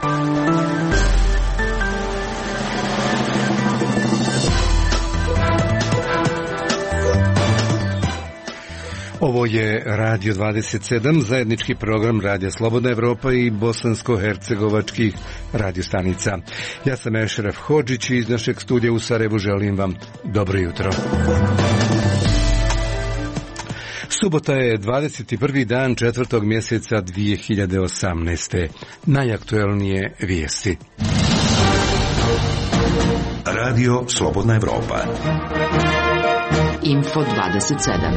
Ovo je Radio 27, zajednički program Radija Slobodna Evropa i bosansko-hercegovačkih radiostanica. Ja sam Ešref Hodžić i iz našeg studija u Sarajevu želim vam dobro jutro. Subota je 21. dan 4. mjeseca 2018. Najaktuelnije vijesti. Radio Slobodna Evropa. Info 27.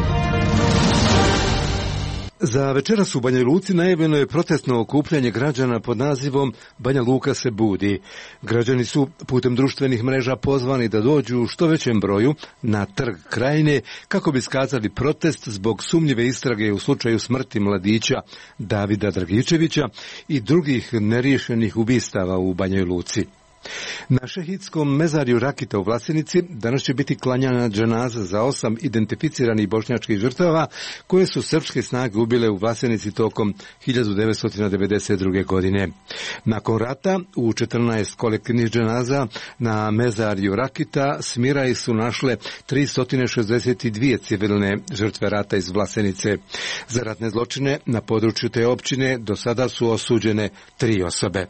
Za večeras u Banja Luci najavljeno je protestno okupljanje građana pod nazivom Banja Luka se budi. Građani su putem društvenih mreža pozvani da dođu u što većem broju na Trg Krajine kako bi iskazali protest zbog sumnjive istrage u slučaju smrti mladića Davida Dragičevića i drugih neriješenih ubistava u Banjoj Luci. Na šehitskom mezarju Rakita u Vlasenici danas će biti klanjana dženaza za 8 identificiranih bošnjačkih žrtava koje su srpske snage ubile u Vlasenici tokom 1992. godine. Nakon rata u 14 kolektivnih dženaza na mezarju Rakita Smiraj su našle 362 civilne žrtve rata iz Vlasenice. Za ratne zločine na području te općine do sada su osuđene 3 osobe.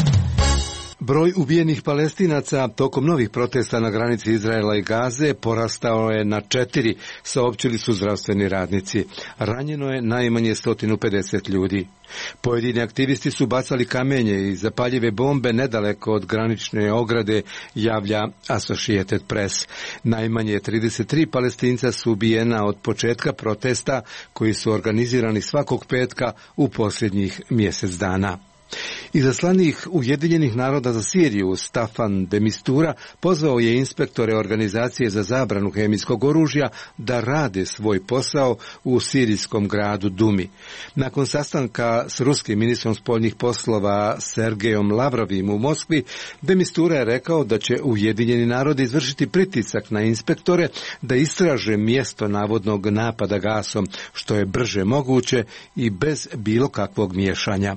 Broj ubijenih Palestinaca tokom novih protesta na granici Izraela i Gaze porastao je na 4, saopćili su zdravstveni radnici. Ranjeno je najmanje 150 ljudi. Pojedini aktivisti su bacali kamenje i zapaljive bombe nedaleko od granične ograde, javlja Associated Press. Najmanje 33 Palestinca su ubijena od početka protesta koji su organizirani svakog petka u posljednjih mjesec dana. Izaslanik Ujedinjenih naroda za Siriju Staffan de Mistura pozvao je inspektore organizacije za zabranu hemijskog oružja da rade svoj posao u sirijskom gradu Dumi. Nakon sastanka s ruskim ministrom spoljnih poslova Sergejom Lavrovim u Moskvi, de Mistura je rekao da će Ujedinjeni narodi izvršiti pritisak na inspektore da istraže mjesto navodnog napada gasom što je brže moguće i bez bilo kakvog miješanja.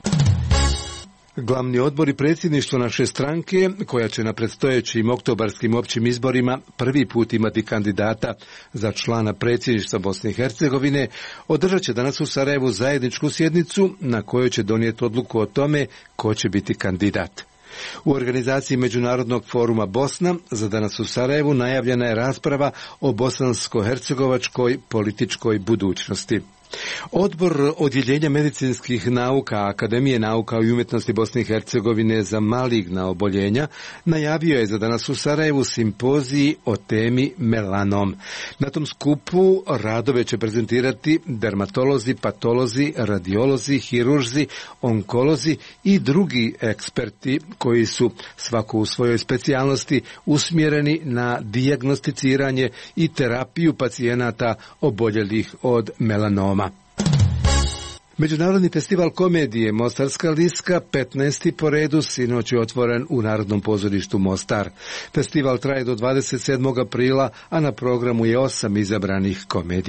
Glavni odbor i predsjedništvo naše stranke, koja će na predstojećim oktobarskim općim izborima prvi put imati kandidata za člana predsjedništva Bosne i Hercegovine, održat će danas u Sarajevu zajedničku sjednicu na kojoj će donijeti odluku o tome ko će biti kandidat. U organizaciji Međunarodnog foruma Bosna za danas u Sarajevu najavljena je rasprava o bosansko-hercegovačkoj političkoj budućnosti. Odbor Odjeljenja medicinskih nauka Akademije nauka i umjetnosti Bosne i Hercegovine za maligna oboljenja najavio je za danas u Sarajevu simpozij o temi melanom. Na tom skupu radove će prezentirati dermatolozi, patolozi, radiolozi, hirurzi, onkolozi i drugi eksperti koji su svako u svojoj specijalnosti usmjereni na dijagnosticiranje i terapiju pacijenata oboljelih od melanoma. Međunarodni festival komedije Mostarska liska, 15. po redu, sinoć je otvoren u Narodnom pozorištu Mostar. Festival traje do 27. aprila, a na programu je 8 izabranih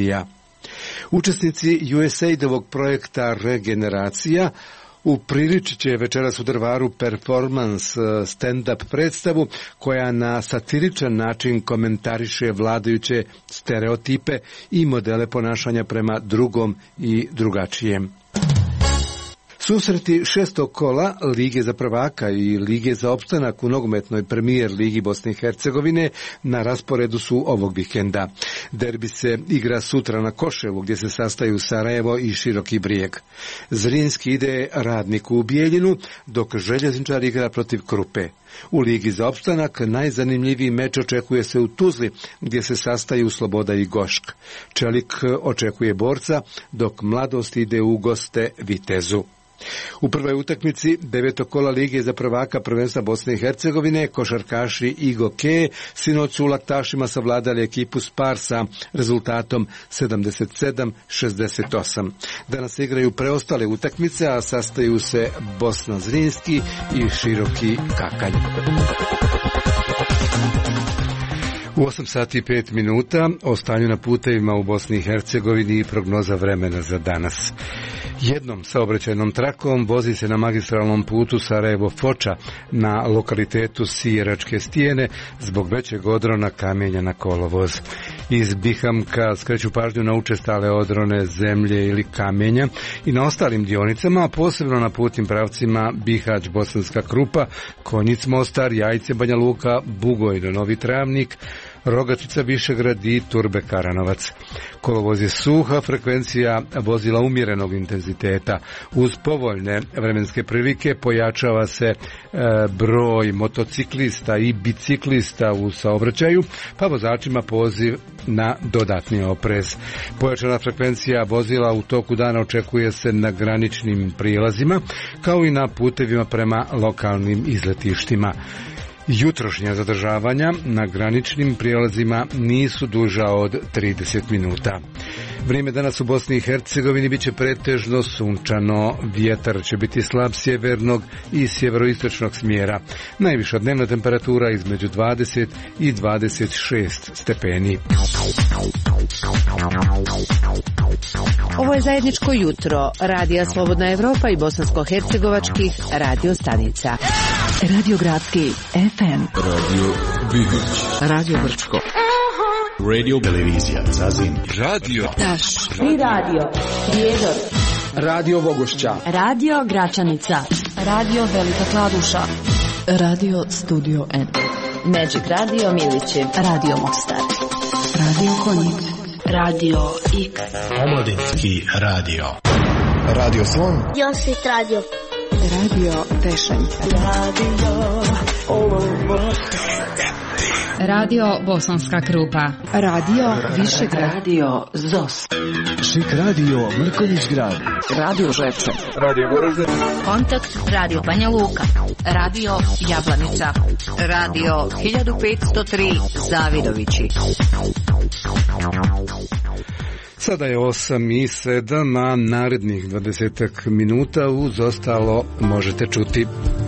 komedija. Učesnici USAID-ovog projekta Regeneracija upriličit će večeras u Drvaru performans stand-up predstavu koja na satiričan način komentariše vladajuće stereotipe i modele ponašanja prema drugom i drugačijem. Susreti 6. kola Lige za prvaka i Lige za opstanak u nogometnoj premijer Ligi Bosne i Hercegovine na rasporedu su ovog vikenda. Derbi se igra sutra na Koševu gdje se sastaju Sarajevo i Široki Brijeg. Zrinski ide Radniku u Bijeljinu dok Željezničar igra protiv Krupe. U Ligi za opstanak najzanimljiviji meč očekuje se u Tuzli gdje se sastaju Sloboda i Gošk. Čelik očekuje Borca dok Mladost ide u goste Vitezu. U prvoj utakmici 9. kola Lige za prvaka prvenstva Bosne i Hercegovine košarkaši Igoke sinoć su u Laktašima savladali ekipu Sparsa rezultatom 77-68. Danas se igraju preostale utakmice, a sastaju se Bosna Zrinski i Široki Kakalj. U 8 sati i 5 minuta o stanju na putevima u Bosni i Hercegovini i prognoza vremena za danas. Jednom saobraćajnom trakom vozi se na magistralnom putu Sarajevo-Foča na lokalitetu Sijeračke stijene zbog većeg odrona kamenja na kolovoz. Iz Bihamka skreću pažnju na učestale odrone zemlje ili kamenja i na ostalim dionicama, a posebno na putnim pravcima Bihać-Bosanska Krupa, Konjic-Mostar, Jajce-Banja Luka, Bugoj do Novi Travnik, Rogačica-Višegrad i Turbe-Karanovac. Kolovoz je suha, frekvencija vozila umjerenog intenziteta. Uz povoljne vremenske prilike pojačava se broj motociklista i biciklista u saobraćaju, pa vozačima poziv na dodatni oprez. Pojačana frekvencija vozila u toku dana očekuje se na graničnim prijelazima, kao i na putevima prema lokalnim izletištima. Jutrošnja zadržavanja na graničnim prijelazima nisu duža od 30 minuta. Vrijeme danas u Bosni i Hercegovini bit će pretežno sunčano, vjetar će biti slab sjevernog i sjeveroistočnog smjera. Najviša dnevna temperatura između 20 i 26 stepeni. Ovo je zajedničko jutro Radija Slobodna Evropa i bosansko-hercegovačkih radio stanica. Radio Gradski FM, Radio Bibić, Radio Brčko, Radio Televizija Zazin, Radio Taš, i Radio Prijedor, Radio Vogošća, Radio Gračanica, Radio Velika Kladuša, Radio Studio N, Magic Radio Milići, Radio Mostar, Radio Konjic, Radio Ik, Omladinski radio. Radio Slon, Josit Radio, Radio Tešanj, Radio Bosanska Krupa, Radio Višegrad, Radio Zos, Šik radio Mrkonjić Grad, Radio Žepče, Radio Goražde, Kontakt Radio Banja Luka, Radio Jablanica, Radio 1503 Zavidovići. Sada je 8:07, a narednih 20 minuta uz ostalo možete čuti.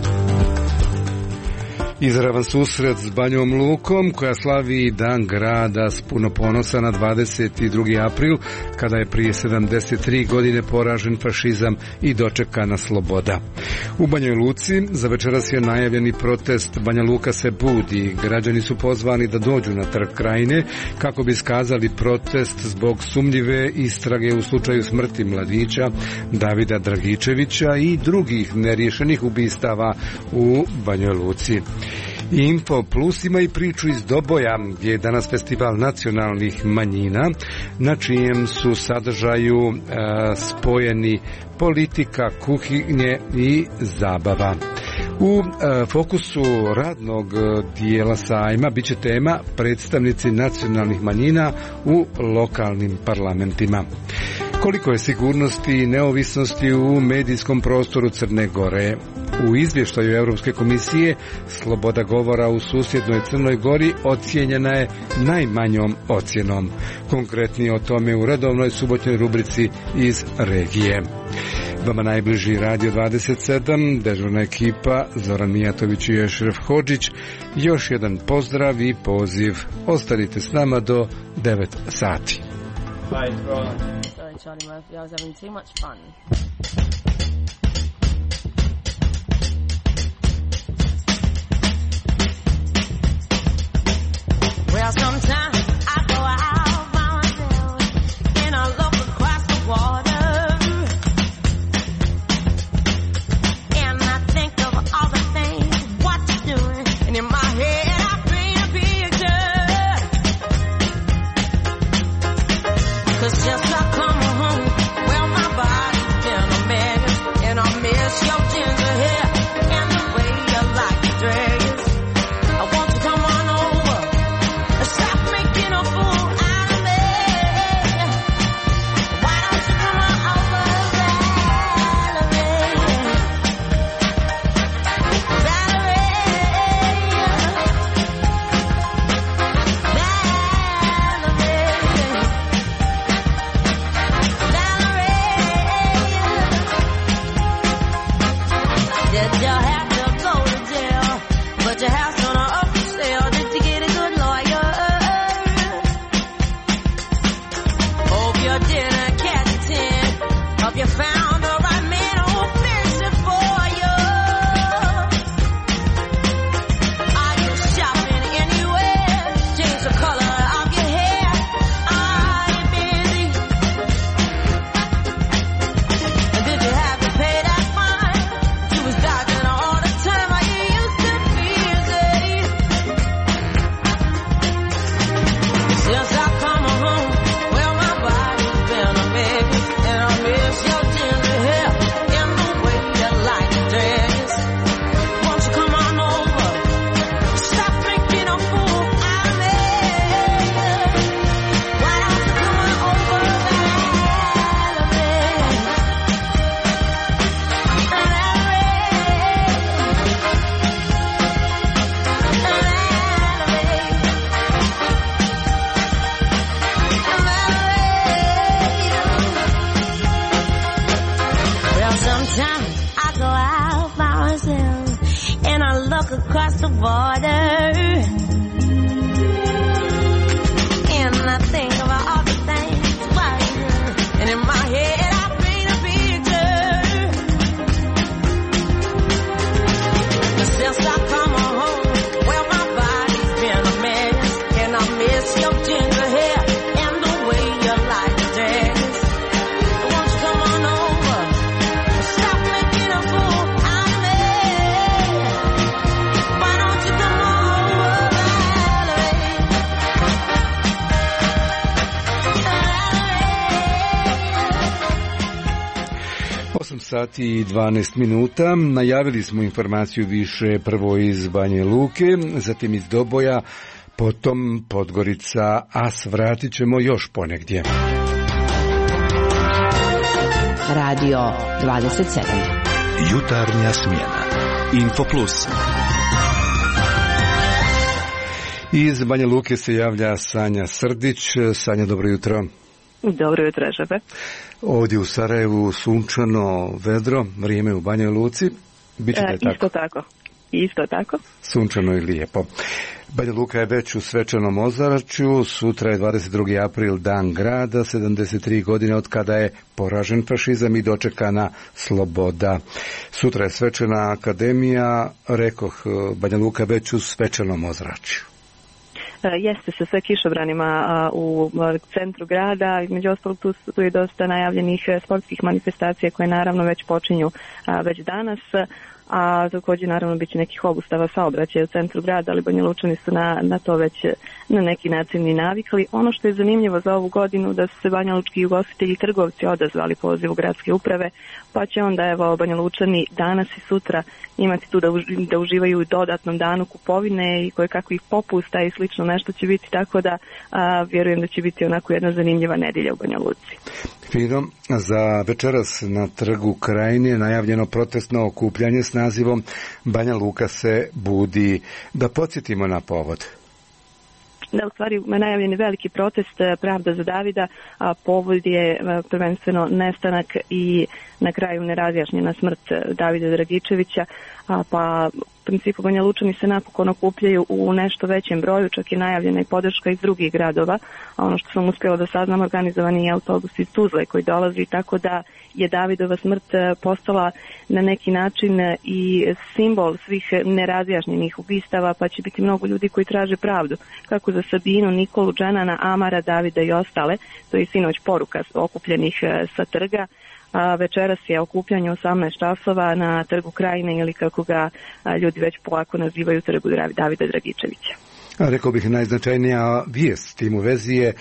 Izravan susret s Banjom Lukom, koja slavi Dan grada s puno ponosa na 22. april, kada je prije 73 godine poražen fašizam i dočekana sloboda. U Banjoj Luci za večeras je najavljeni protest Banja Luka se budi. Građani su pozvani da dođu na Trg Krajine kako bi iskazali protest zbog sumnjive istrage u slučaju smrti mladića Davida Dragičevića i drugih neriješenih ubistava u Banjoj Luci. Info Plus ima i priču iz Doboja, gdje je danas festival nacionalnih manjina, na čijem su sadržaju spojeni politika, kuhinje i zabava. U fokusu radnog dijela sajma bit će tema predstavnici nacionalnih manjina u lokalnim parlamentima. Koliko je sigurnosti i neovisnosti u medijskom prostoru Crne Gore? U izvještaju Europske komisije sloboda govora u susjednoj Crnoj Gori ocijenjena je najmanjom ocjenom. Konkretnije o tome u redovnoj subotnjoj rubrici iz regije. Vama najbliži Radio 27, dežurna ekipa Zoran Mijatović i Ešref Hodžić. Još jedan pozdrav i poziv. Ostanite s nama do 9 sati. Sorry, Charlie Murphy, I was having too much fun. Well, sometimes I go out by myself and I look across the water and I think of all the things what you're doing, and in my head I paint a picture. 'Cause just I come home, well my body's in a mess, and I miss your ginger hair and the way you like to dress. I want you to come on over and stop making a fool out of me. Why don't you come on over, Valerie? Did you have to go to jail? But your house on a up for sale. Did you get a good lawyer? Hope you didn't catch a 10. Hope you found a myself and I look across the border and I think about all the things right, and in my head I paint a picture. But since I come home, well my body's been a mess, and I miss your ginger hair and the way you like to dress. Won't you come on over, stop making a fool out of me. Why don't you come over, Valerie? 8 sati i 12 minuta. Najavili smo informaciju više prvo iz Banje Luke, zatim iz Doboja, potom Podgorica, a svratit ćemo još ponegdje. Radio 27. Jutarnja smjena. Infoplus. Iz Banja Luke se javlja Sanja Srdić. Sanja, dobro jutro. Dobro jutro, Žebe. Ovdje u Sarajevu sunčano, vedro, vrijeme u Banjoj Luci. Biće da je tako? Isto tako. Sunčano i lijepo. Banja Luka je već u svečanom ozračju. Sutra je 22. april, dan grada, 73 godine od kada je poražen fašizam i dočekana sloboda. Sutra je svečana akademija, rekoh, Banja Luka je već u svečanom ozračju. Jeste sa sve kišobranima u centru grada, između ostalog tu je dosta najavljenih sportskih manifestacija koje naravno već počinju već danas, a također naravno bit će nekih obustava saobraćaja u centru grada, ali Banja Lučani su na to već na neki način i navikli. Ono što je zanimljivo za ovu godinu da su se Banja Lučki ugostitelji i trgovci odazvali pozivu gradske uprave, pa će onda evo Banja Lučani danas i sutra imati tu da uživaju u dodatnom danu kupovine i koje kakvih popusta i slično nešto će biti, tako da vjerujem da će biti onako jedna zanimljiva nedjelja u Banja Luci. Fino, za večeras na trgu Krajine najavljeno protestno okupljanje s nazivom Banja Luka se budi. Da podsjetimo na povod. Da, u stvari najavljen je veliki protest Pravda za Davida, a povod je prvenstveno nestanak i na kraju nerazjašnjena smrt Davida Dragičevića, pa u principu Banja Lučani se napokon okupljaju u nešto većem broju, čak i najavljena i podrška iz drugih gradova, a ono što sam uspjela da saznam, organizovani je autobus iz Tuzle koji dolazi, tako da je Davidova smrt postala na neki način i simbol svih nerazjašnjenih ubistava, pa će biti mnogo ljudi koji traže pravdu, kako za Sabinu, Nikolu, Džanana, Amara, Davida i ostale. To je sinoć poruka okupljenih sa trga. Večeras je okupljanje 18 časova na trgu Krajine, ili kako ga ljudi već polako nazivaju, trgu Davida Dragičevića. Rekao bih najznačajnija vijest s tim u vezi je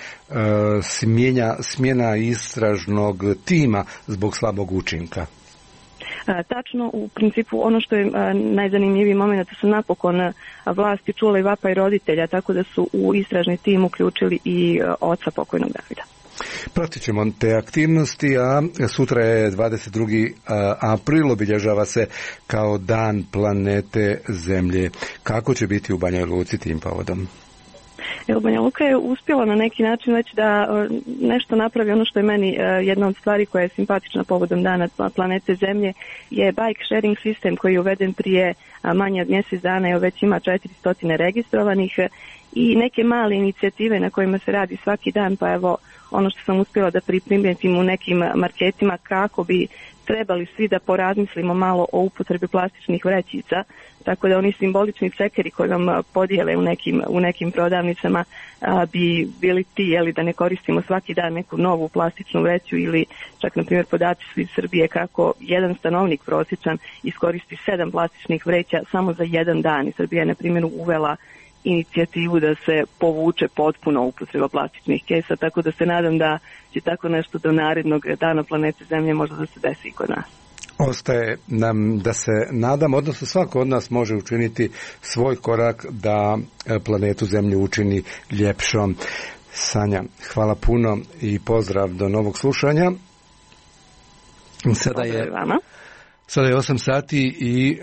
smjena istražnog tima zbog slabog učinka. Tačno, u principu ono što je najzanimljiviji moment, da su napokon vlasti čule i vapaj roditelja, tako da su u istražni tim uključili i oca pokojnog Davida. Pratit ćemo te aktivnosti, a sutra je 22. april, obilježava se kao dan planete Zemlje. Kako će biti u Banjoj Luci tim povodom? Evo, Banja Luka je uspjela na neki način već da nešto napravi. Ono što je meni jedna od stvari koja je simpatična povodom dana planete Zemlje je bike sharing sistem koji je uveden prije manje od mjesec dana, evo već ima 400 registrovanih i neke male inicijative na kojima se radi svaki dan, pa evo ono što sam uspjela da primetim u nekim marketima, kako bi trebali svi da porazmislimo malo o upotrebi plastičnih vrećica, tako da oni simbolični cekeri koji vam podijele u nekim prodavnicama bi bili ti, da ne koristimo svaki dan neku novu plastičnu vreću, ili čak na primjer podaci su iz Srbije kako jedan stanovnik prosječan iskoristi 7 plastičnih vreća samo za jedan dan. I Srbija je na primjer uvela inicijativu da se povuče potpuno upotreba plastičnih kesa, tako da se nadam da će tako nešto do narednog dana planete Zemlje možda da se desi i kod nas. Ostaje nam da se nadam, odnosno svako od nas može učiniti svoj korak da planetu Zemlju učini ljepšom. Sanja, hvala puno i pozdrav do novog slušanja. Sada je 8 sati i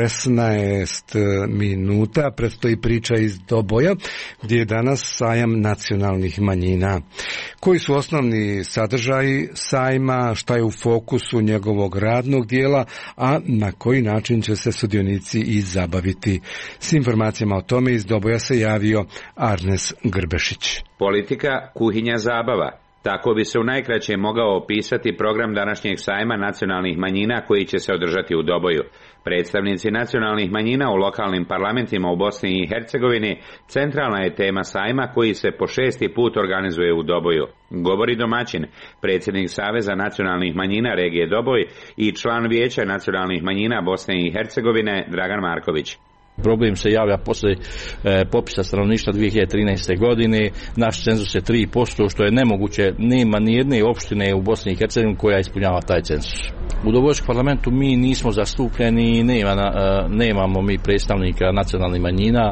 16 minuta, predstoji priča iz Doboja, gdje je danas sajam nacionalnih manjina. Koji su osnovni sadržaji sajma, šta je u fokusu njegovog radnog dijela, a na koji način će se sudionici i zabaviti? S informacijama o tome iz Doboja se javio Arnes Grbešić. Politika, kuhinja, zabava. Tako bi se u najkraće mogao opisati program današnjeg sajma nacionalnih manjina koji će se održati u Doboju. Predstavnici nacionalnih manjina u lokalnim parlamentima u Bosni i Hercegovini centralna je tema sajma koji se po 6. put organizuje u Doboju. Govori domaćin, predsjednik Saveza nacionalnih manjina regije Doboj i član Vijeća nacionalnih manjina Bosne i Hercegovine Dragan Marković. Problem se javlja poslije popisa stanovništva 2013. godine. Naš cenzus je 3%, što je nemoguće. Nema ni jedne opštine u Bosni i Hercegovini koja ispunjava taj cenzus. U Dobojskom parlamentu mi nismo zastupljeni, nemamo mi predstavnika nacionalnih manjina.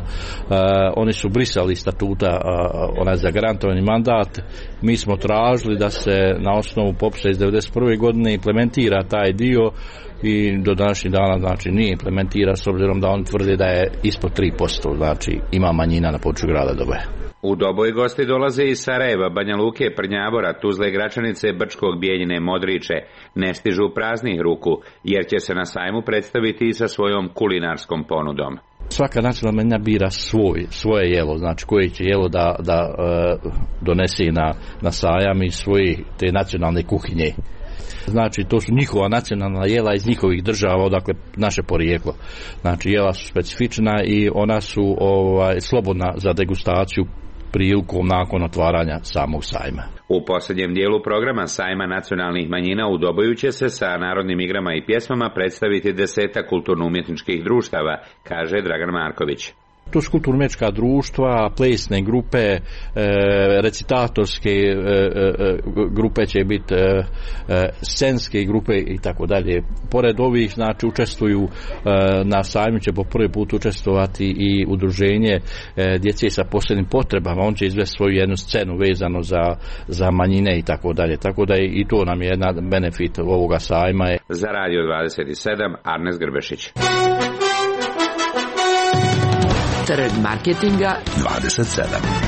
Oni su brisali statuta onaj zagarantovani mandat. Mi smo tražili da se na osnovu popisa iz 1991. godine implementira taj dio i do današnjih dana znači nije implementira, s obzirom da oni tvrde da je ispod 3%, znači ima manjina na području grada Doboja. U Doboj gosti dolaze iz Sarajeva, Banja Luke, Prnjavora, Tuzle, Gračanice, Brčkog, Bijeljine, Modriče. Ne stižu praznih ruku, jer će se na sajmu predstaviti i sa svojom kulinarskom ponudom. Svaka nacionalna manjina bira svoje jelo, znači koje će jelo da donese na sajam iz svoje te nacionalne kuhinje. Znači to su njihova nacionalna jela iz njihovih država, odakle naše porijeklo. Znači jela su specifična i ona su slobodna za degustaciju prilikom nakon otvaranja samog sajma. U posljednjem dijelu programa sajma nacionalnih manjina u Doboju će se sa narodnim igrama i pjesmama predstaviti 10 kulturno-umjetničkih društava, kaže Dragan Marković. To su kulturno-umjetnička društva, plesne grupe, recitatorske grupe će biti, scenske grupe i tako dalje. Pored ovih, znači, učestvuju na sajmu će po prvi put učestvovati i udruženje djece sa posebnim potrebama. On će izvesti svoju jednu scenu vezano za manjine i tako dalje. Tako da i to nam je jedna benefit ovoga sajma. Za Radio 27, Arnes Grbešić. Trg marketinga 27.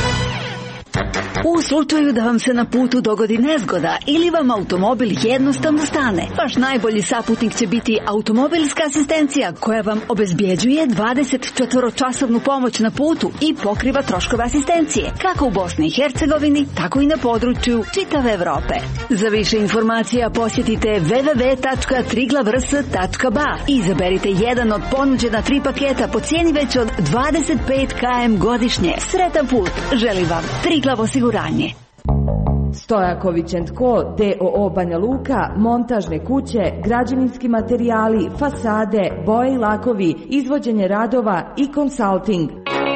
U slučaju da vam se na putu dogodi nezgoda ili vam automobil jednostavno stane, vaš najbolji saputnik će biti automobilska asistencija koja vam obezbjeđuje 24-časovnu pomoć na putu i pokriva troškove asistencije, kako u Bosni i Hercegovini, tako i na području čitave Evrope. Za više informacija posjetite www.triglavrs.ba i izaberite jedan od ponuđena 3 paketa po cijeni već od 25 km godišnje. Sretan put želi vam Triglav osiguranje. Stojaković & Co. d.o.o. Banja Luka, montažne kuće, građevinski materijali, fasade, boje i lakovi, izvođenje radova i konsulting.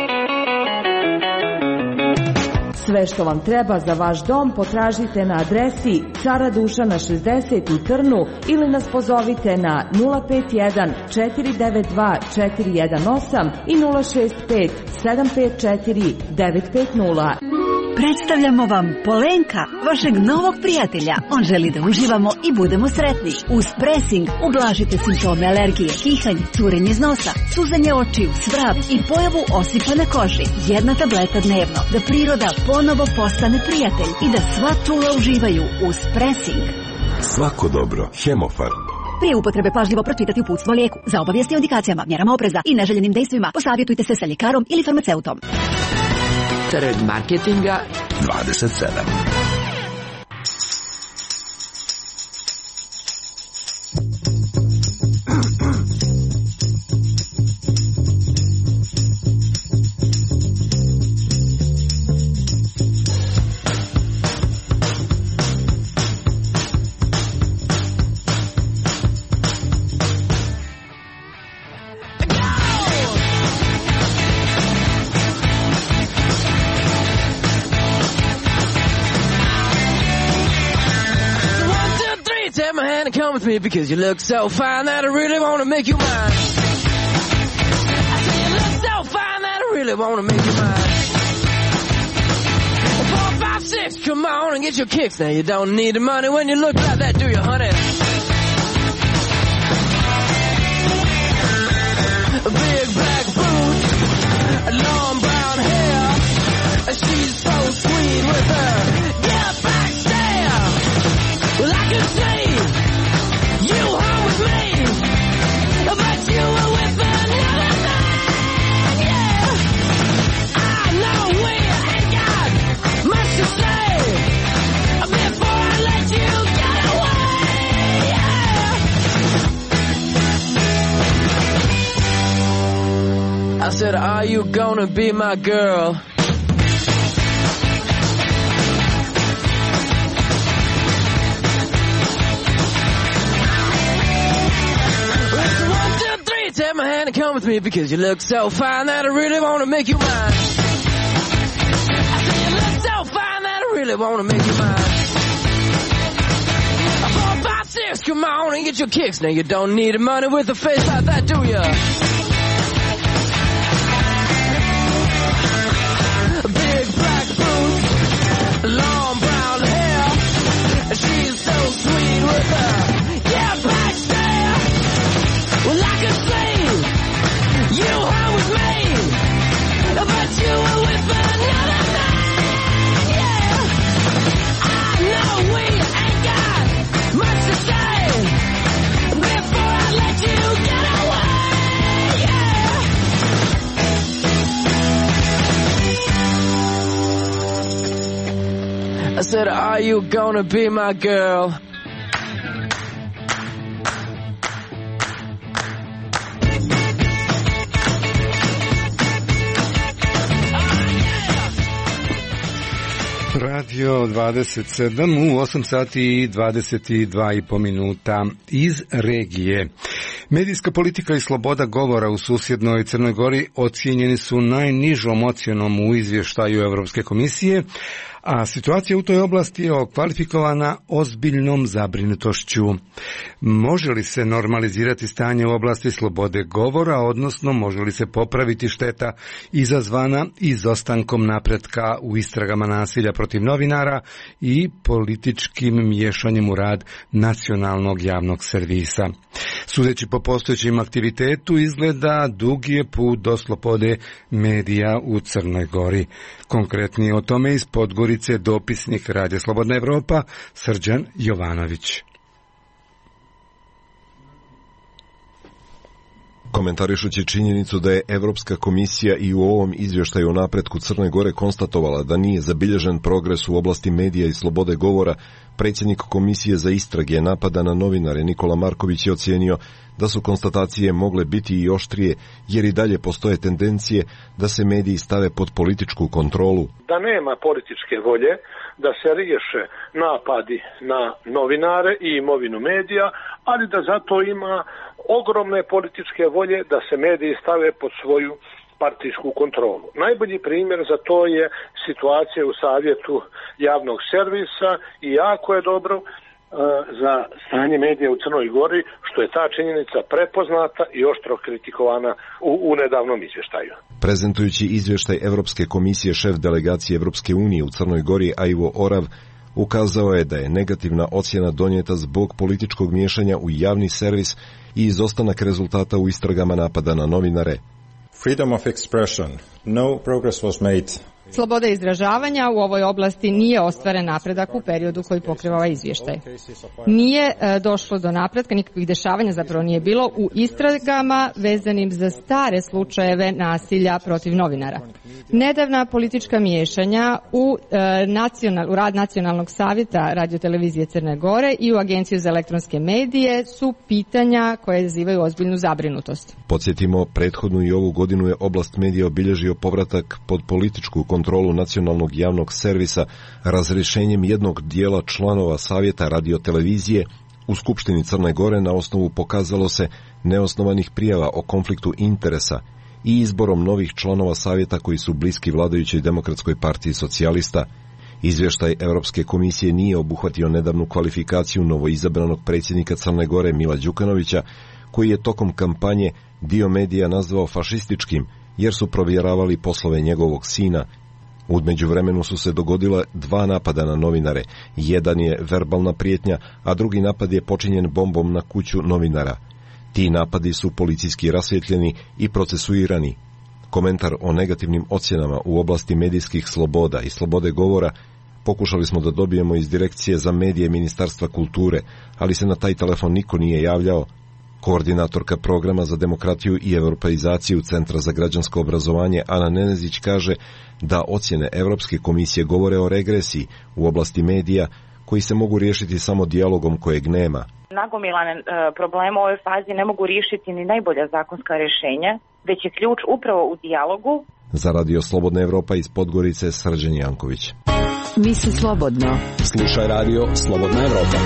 Sve što vam treba za vaš dom potražite na adresi Cara Dušana 60 u Trnu ili nas pozovite na 051 492 418 i 065 754 950. Predstavljamo vam Polenka, vašeg novog prijatelja. On želi da uživamo i budemo sretni. Uz presing ublažite simptome alergije, kihanje, curenje iz nosa, suzanje očiju, svrab i pojavu osipa na koži. 1 tableta dnevno, da priroda ponovo postane prijatelj i da sva čula uživaju uz presing. Svako dobro, Hemofarm. Prije upotrebe pažljivo pročitati uputstvo o lijeku. Za obavijesti o indikacijama, mjerama opreza i neželjenim dejstvima posavjetujte se sa ljekarom ili farmaceutom. Trg marketinga 27. Come with me because you look so fine that I really want to make you mine. I say you look so fine that I really want to make you mine. 4, 5, 6, come on and get your kicks. Now you don't need the money when you look like that, do you, honey? I said, are you gonna be my girl? Listen, 1, 2, 3, take my hand and come with me because you look so fine that I really wanna make you mine. I say you look so fine that I really wanna make you mine. 4, 5, 6, come on and get your kicks. Now you don't need money with a face like that, do ya? Big black boots, long brown hair. She's so sweet with her, yeah, back stare. Well, I could say you were with me, but you were with another man, yeah. I know we ain't got much to say before I let you get away, yeah. I said, are you gonna be my girl? Radio 27 u 8 sati i 22,5 minuta iz regije. Medijska politika i sloboda govora u susjednoj Crnoj Gori ocijenjeni su najnižom ocjenom u izvještaju Europske komisije, a situacija u toj oblasti je okvalifikovana ozbiljnom zabrinutošću. Može li se normalizirati stanje u oblasti slobode govora, odnosno može li se popraviti šteta izazvana izostankom napretka u istragama nasilja protiv novinara i političkim miješanjem u rad nacionalnog javnog servisa? Sudeći po postojećem aktivitetu, izgleda dug je put do slobode medija u Crnoj Gori. Konkretnije o tome iz Podgorice dopisnik Radija Slobodna Evropa Srđan Jovanović. Komentarišući činjenicu da je Evropska komisija i u ovom izvještaju o napretku Crne Gore konstatovala da nije zabilježen progres u oblasti medija i slobode govora, predsjednik Komisije za istrage napada na novinare Nikola Marković je ocijenio da su konstatacije mogle biti i oštrije, jer i dalje postoje tendencije da se mediji stave pod političku kontrolu. Da nema političke volje da se riješe napadi na novinare i imovinu medija, ali da zato ima ogromne političke volje da se mediji stave pod svoju partijsku kontrolu. Najbolji primjer za to je situacija u Savjetu javnog servisa i jako je dobro za stanje medija u Crnoj Gori što je ta činjenica prepoznata i oštro kritikovana u nedavnom izvještaju. Prezentujući izvještaj Evropske komisije, šef delegacije Evropske unije u Crnoj Gori Ivo Orav ukazao je da je negativna ocjena donijeta zbog političkog miješanja u javni servis i izostanak rezultata u istragama napada na novinare. Freedom of expression. No progress was made. Sloboda izražavanja u ovoj oblasti nije ostvaren napredak u periodu koji pokriva ovaj izvještaj. Nije došlo do napretka, nikakvih dešavanja zapravo nije bilo u istragama vezanim za stare slučajeve nasilja protiv novinara. Nedavna politička miješanja u rad Nacionalnog savjeta radiotelevizije Crne Gore i u Agenciju za elektronske medije su pitanja koje izazivaju ozbiljnu zabrinutost. Podsjetimo, prethodnu i ovu godinu je oblast medija obilježio povratak pod političku kontrolu nacionalnog javnog servisa razrješenjem jednog dijela članova Savjeta radiotelevizije u Skupštini Crne Gore na osnovu, pokazalo se, neosnovanih prijava o konfliktu interesa i izborom novih članova savjeta koji su bliski vladajućoj Demokratskoj partiji socijalista. Izvještaj Europske komisije nije obuhvatio nedavnu kvalifikaciju novoizabranog predsjednika Crne Gore Mila Đukanovića, koji je tokom kampanje dio medija nazvao fašističkim, jer su provjeravali poslove njegovog sina. U međuvremenu su se dogodila 2 napada na novinare. Jedan je verbalna prijetnja, a drugi napad je počinjen bombom na kuću novinara. Ti napadi su policijski rasvjetljeni i procesuirani. Komentar o negativnim ocjenama u oblasti medijskih sloboda i slobode govora pokušali smo da dobijemo iz Direkcije za medije Ministarstva kulture, ali se na taj telefon niko nije javljao. Koordinatorka programa za demokratiju i europeizaciju Centra za građansko obrazovanje Ana Nenezić kaže da ocjene Europske komisije govore o regresiji u oblasti medija koji se mogu riješiti samo dijalogom kojeg nema. Nagomilane probleme u ovoj fazi ne mogu riješiti ni najbolja zakonska rješenja. već je ključ upravo u dijalogu. Za Radio Slobodna Evropa iz Podgorice Srđan Janković. Misli slobodno. Slušaj Radio Slobodna Evropa.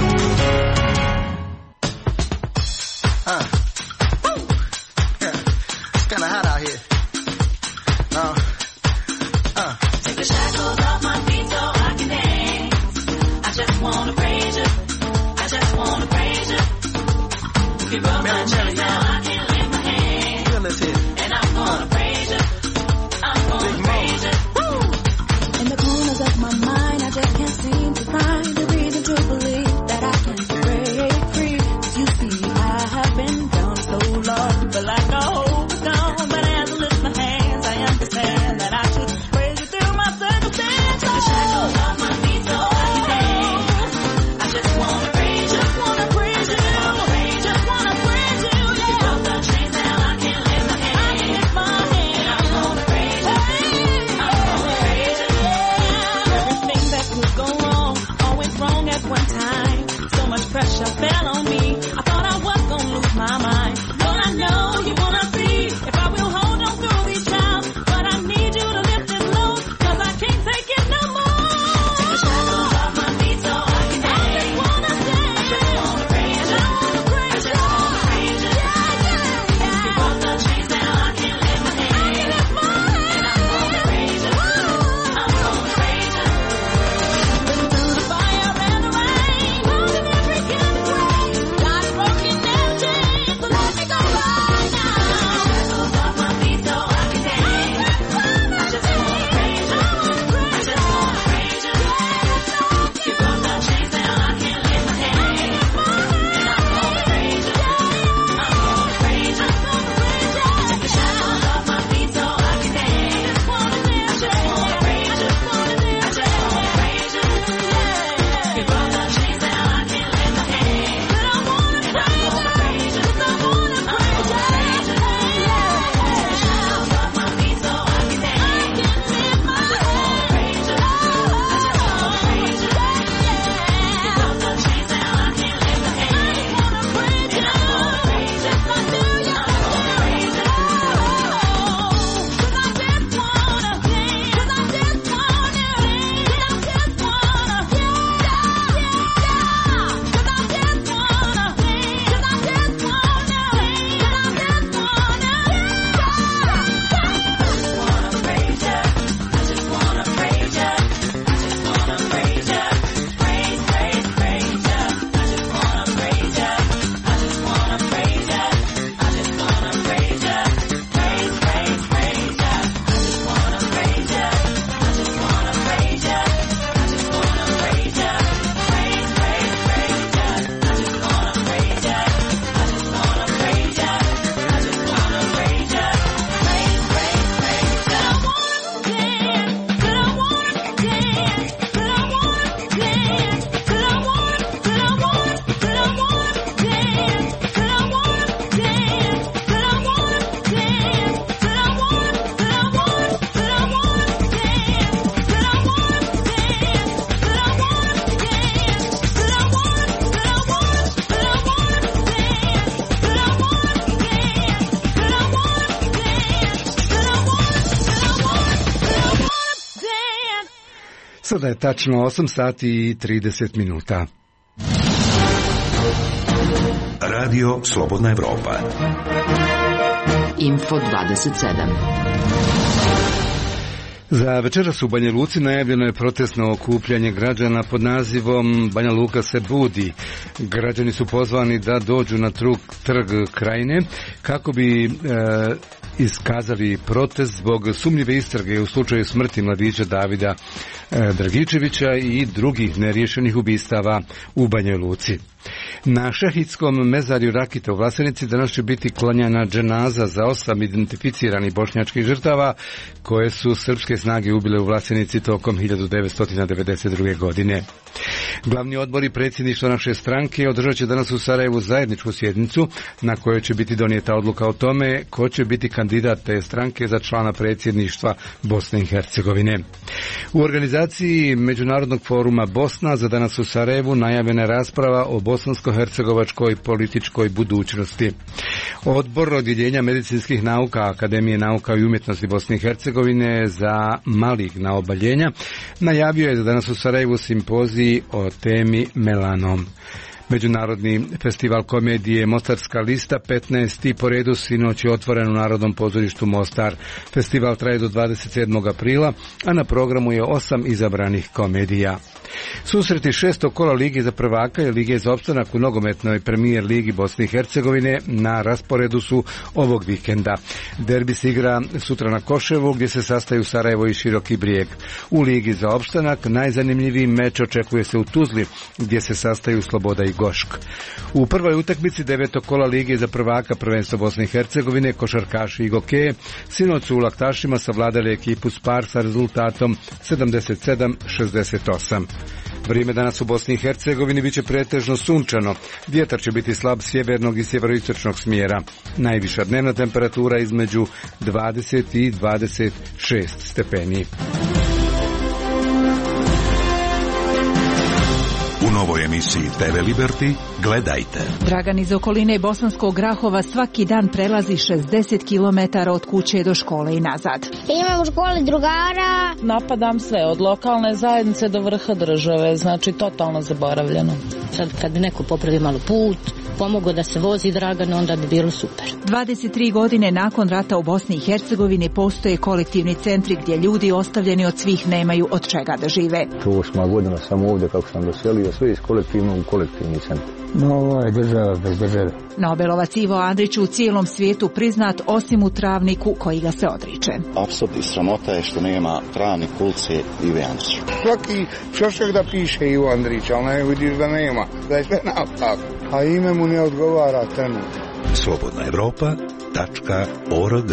Sada je tačno 8 sati i 30 minuta. Radio Slobodna Evropa. Info 27. Za večeras u Banja Luci najavljeno je protestno okupljanje građana pod nazivom Banja Luka se budi. Građani su pozvani da dođu na trg Krajine kako bi iskazali protest zbog sumnjive istrage u slučaju smrti mladića Davida Dragičevića i drugih neriješenih ubistava u Banja Luci. Na šehitskom mezarju Rakita u Vlasenici danas će biti klanjana dženaza za 8 identificiranih bošnjačkih žrtava koje su srpske snage ubile u Vlasenici tokom 1992. godine. Glavni odbor i predsjedništvo naše stranke održat će danas u Sarajevu zajedničku sjednicu na kojoj će biti donijeta odluka o tome ko će biti kandidat te stranke za člana predsjedništva Bosne i Hercegovine. U organizaciji Međunarodnog foruma Bosna za danas u Sarajevu najavljena je rasprava o bosansko-hercegovačkoj političkoj budućnosti. Odbor odjeljenja medicinskih nauka Akademije nauka i umjetnosti Bosne i Hercegovine za maligna oboljenja najavio je da danas u Sarajevu simpozij o temi melanom. Međunarodni festival komedije Mostarska lista 15. po redu sinoć je otvoren u Narodnom pozorištu Mostar. Festival traje do 27. aprila, a na programu je 8 izabranih komedija. Susreti 6. kola Lige za prvaka i Lige za opstanak u nogometnoj premijer Ligi Bosne i Hercegovine na rasporedu su ovog vikenda. Derbi se igra sutra na Koševu gdje se sastaju Sarajevo i Široki Brijeg. U Ligi za opstanak najzanimljiviji meč očekuje se u Tuzli gdje se sastaju Sloboda i Gošk. U prvoj utakmici 9. kola Lige za prvaka prvenstva Bosne i Hercegovine košarkaši i gokeje sinoć su u Laktašima savladali ekipu Spar sa rezultatom 77-68. Vrijeme danas u Bosni i Hercegovini biće pretežno sunčano. Vjetar će biti slab sjevernog i sjeveroistočnog smjera. Najviša dnevna temperatura između 20 i 26 stepeni. U novoj emisiji TV Liberty gledajte. Dragan iz okoline Bosanskog Grahova svaki dan prelazi 60 km od kuće do škole i nazad. Imam u školi drugara. Napadam sve, od lokalne zajednice do vrha države, znači totalno zaboravljeno. Sad kad bi neko popravio malo put, pomogao da se vozi Dragan, onda bi bilo super. 23 godine nakon rata u Bosni i Hercegovini postoje kolektivni centri gdje ljudi ostavljeni od svih nemaju od čega da žive. 8 godina sam ovdje kako sam doselio, sve iz kolektivnog u kolektivni centar. No, ovo je država bez države. Nobelovac Ivo Andrić u cijelom svijetu priznat osim u Travniku koji ga se odriče. Apsurd i sramota je što nema Travnik, ulice Ive Andrića. Svaki čošak da piše Ivo Andrić, ali ne vidiš da nema, da je sve napak, a ime mu ne odgovara trenutno. Slobodnaevropa.org.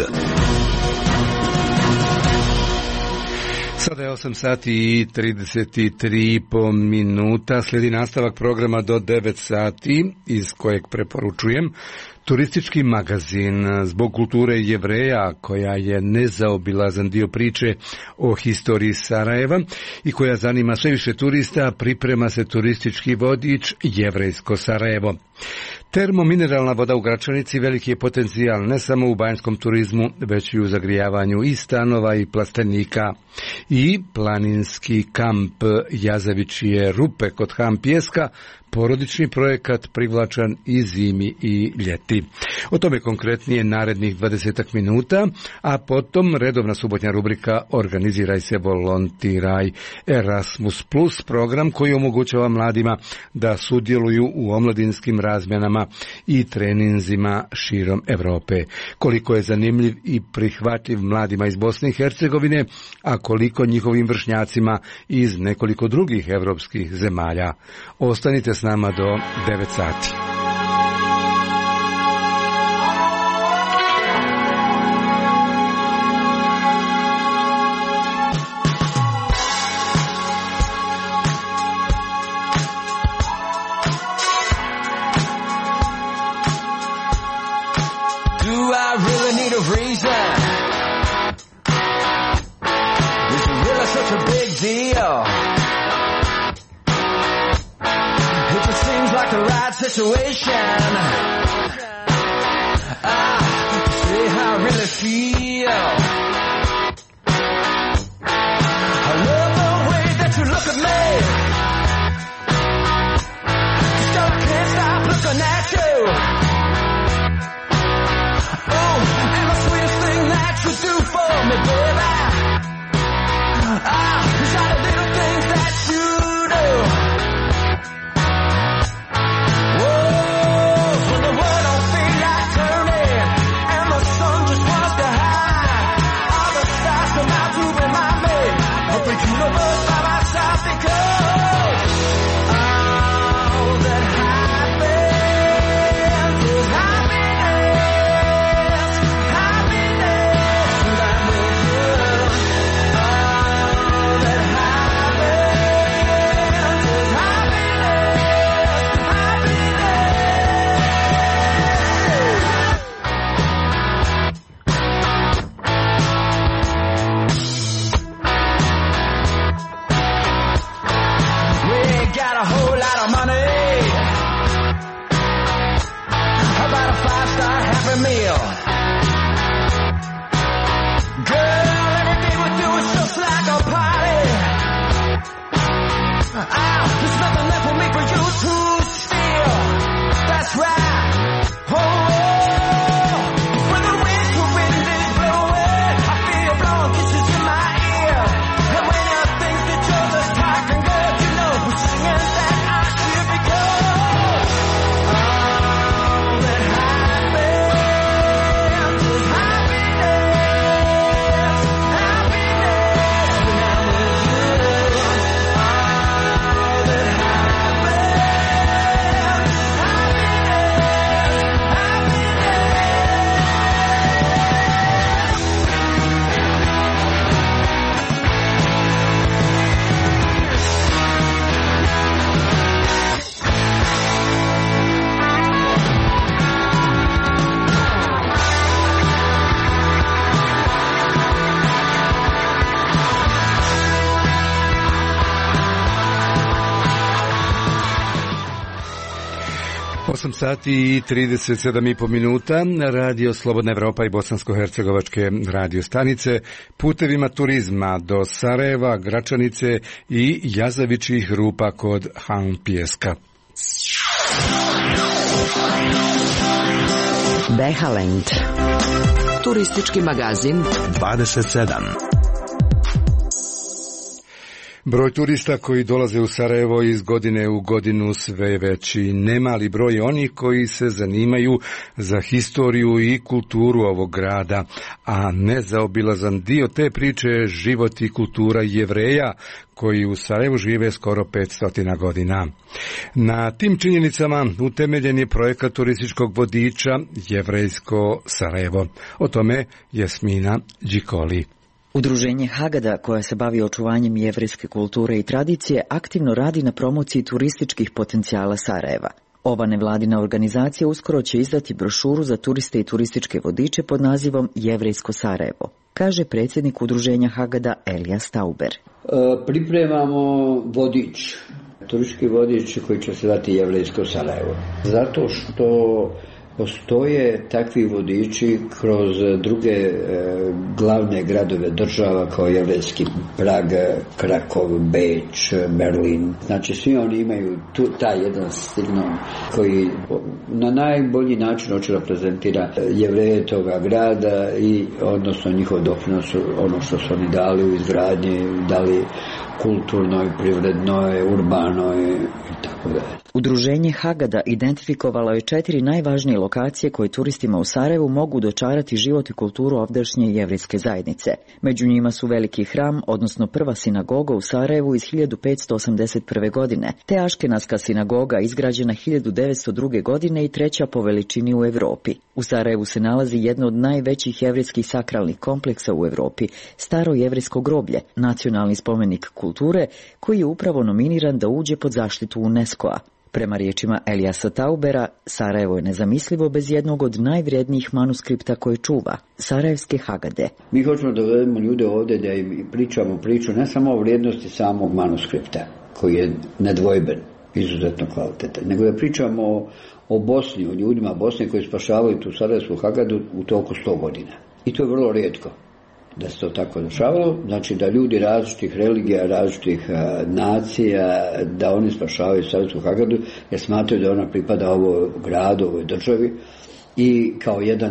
Sada je 8 sati i 33,5 minuta. Slijedi nastavak programa do 9 sati, iz kojeg preporučujem turistički magazin. Zbog kulture Jevreja, koja je nezaobilazan dio priče o historiji Sarajeva i koja zanima sve više turista, priprema se turistički vodič Jevrejsko Sarajevo. Termomineralna voda u Gračanici veliki je potencijal ne samo u banjskom turizmu, već i u zagrijavanju i stanova i plastenika. I planinski kamp Jazevičije Rupe kod Ham Pijeska, porodični projekat privlačan i zimi i ljeti. O tome konkretnije narednih 20 minuta, a potom redovna subotnja rubrika Organiziraj se, volontiraj, Erasmus Plus program koji omogućava mladima da sudjeluju u omladinskim razmjenama i treninzima širom Europe. Koliko je zanimljiv i prihvatljiv mladima iz Bosne i Hercegovine, a koliko njihovim vršnjacima iz nekoliko drugih europskih zemalja. Ostanite s nama do 9 sati. Do I really need a reason? Is it really such a big deal? Seems like the right situation. See how I really feel. I love the way that you look at me. Still I can't stop looking at you. Oh, and the sweetest thing that you do for me, baby. These are the little things that you do. When the world don't feel like turning and the sun just wants to hide, a meal. Girl, every day we do is just like a party. There's nothing left for me for you to steal. That's right. When the wind is blowing, I feel your blowing kisses in my ear. And when you think that you're just talking good, you know we're singing that I should be good. All that happens is happiness, happiness when I'm with you. All that happens, Osam sati i 37,5 minuta, radio Slobodna Evropa i bosansko-hercegovačke radio stanice, putevima turizma do Sarajeva, Gračanice i Jazavičih rupa kod Han Pijeska. Behaland. Turistički magazin 27. Broj turista koji dolaze u Sarajevo iz godine u godinu sve veći. Nemali broj onih koji se zanimaju za historiju i kulturu ovog grada, a nezaobilazan dio te priče je život i kultura Jevreja koji u Sarajevu žive skoro 500 godina. Na tim činjenicama utemeljen je projekat turističkog vodiča Jevrejsko Sarajevo. O tome Jasmina Đikoli. Udruženje Hagada, koja se bavi očuvanjem jevrejske kulture i tradicije, aktivno radi na promociji turističkih potencijala Sarajeva. Ova nevladina organizacija uskoro će izdati brošuru za turiste i turističke vodiče pod nazivom Jevrejsko Sarajevo, kaže predsjednik udruženja Hagada Elija Stauber. Pripremamo vodič, turistički vodič koji će se zvati Jevrejsko Sarajevo. Zato što postoje takvi vodiči kroz druge glavne gradove država kao jevrejski Prag, Krakov, Beč, Berlin. Znači svi oni imaju taj jedan signal koji na najbolji način hoće reprezentira Jevreje toga grada i odnosno njihov doprinos ono što su oni dali u izgradnji, dali kulturnoj, privrednoj, urbanoj i tako dalje. Udruženje Hagada identifikovalo je 4 najvažnije lokacije koje turistima u Sarajevu mogu dočarati život i kulturu ovdašnje jevrejske zajednice. Među njima su Veliki hram, odnosno prva sinagoga u Sarajevu iz 1581. godine, te Aškenaska sinagoga izgrađena 1902. godine i treća po veličini u Europi. U Sarajevu se nalazi jedno od najvećih jevrejskih sakralnih kompleksa u Europi, staro jevrejsko groblje, nacionalni spomenik kulture, koji je upravo nominiran da uđe pod zaštitu UNESCO-a. Prema riječima Elijasa Taubera, Sarajevo je nezamislivo bez jednog od najvrijednijih manuskripta koje čuva, Sarajevske Hagade. Mi hoćemo da dovedemo ljude ovdje da im pričamo priču ne samo o vrijednosti samog manuskripta, koji je nedvojben, izuzetno kvalitetan, nego da pričamo o Bosni, o ljudima Bosne koji spašavaju tu Sarajevsku Hagadu u toku 100 godina. I to je vrlo rijetko da se to tako dešavalo, znači da ljudi različitih religija, različitih nacija, da oni spašavaju Sarajevsku Hagadu jer smatraju da ona pripada ovoj gradu, ovoj državi i kao jedan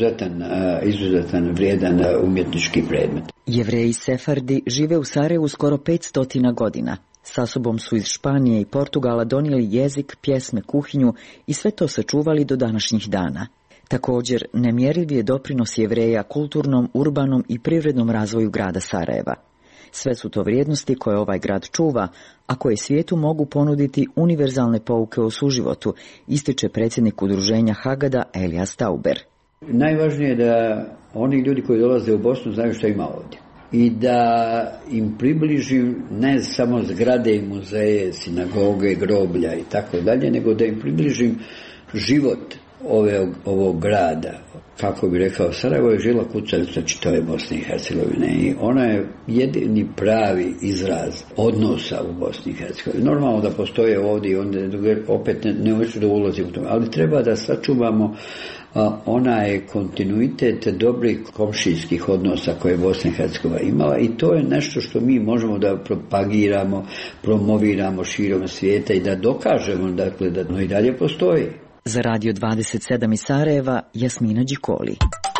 izuzetan vrijedan umjetnički predmet. Jevreji Sefardi žive u Sarajevu skoro 500 godina. Sa sobom su iz Španije i Portugala donijeli jezik, pjesme, kuhinju i sve to sačuvali do današnjih dana. Također, nemjerljiv je doprinos Jevreja kulturnom, urbanom i privrednom razvoju grada Sarajeva. Sve su to vrijednosti koje ovaj grad čuva, a koje svijetu mogu ponuditi univerzalne pouke o suživotu, ističe predsjednik udruženja Hagada Elija Stauber. Najvažnije je da oni ljudi koji dolaze u Bosnu znaju što ima ovdje. I da im približim ne samo zgrade i muzeje, sinagoge, groblja i tako dalje, nego da im približim život ovog grada. Kako bi rekao, Sarajevo je žila kucavica čitave Bosne i Hercegovine i ona je jedini pravi izraz odnosa u Bosni i Hercegovini. Normalno da postoje ovdje i onda opet ne hoću da ulazim u tome, ali treba da sačuvamo onaj kontinuitet dobrih komšijskih odnosa koje je Bosna i Hercegovina imala i to je nešto što mi možemo da propagiramo, promoviramo širom svijeta i da dokažemo dakle, da no i dalje postoji. Za Radio 27 iz Sarajeva, Jasmina Đikoli.